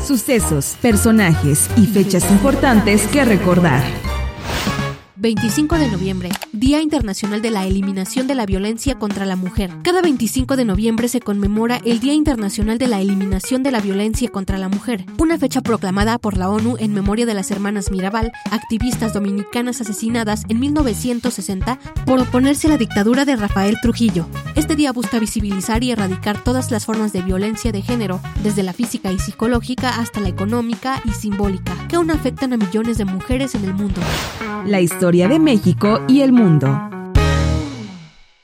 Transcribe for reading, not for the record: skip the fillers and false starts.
Sucesos, personajes y fechas importantes que recordar. 25 de noviembre, Día Internacional de la Eliminación de la Violencia contra la Mujer. Cada 25 de noviembre se conmemora el Día Internacional de la Eliminación de la Violencia contra la Mujer, una fecha proclamada por la ONU en memoria de las hermanas Mirabal, activistas dominicanas asesinadas en 1960 por oponerse a la dictadura de Rafael Trujillo. Este día busca visibilizar y erradicar todas las formas de violencia de género, desde la física y psicológica hasta la económica y simbólica, que aún afectan a millones de mujeres en el mundo. La historia de México y el mundo.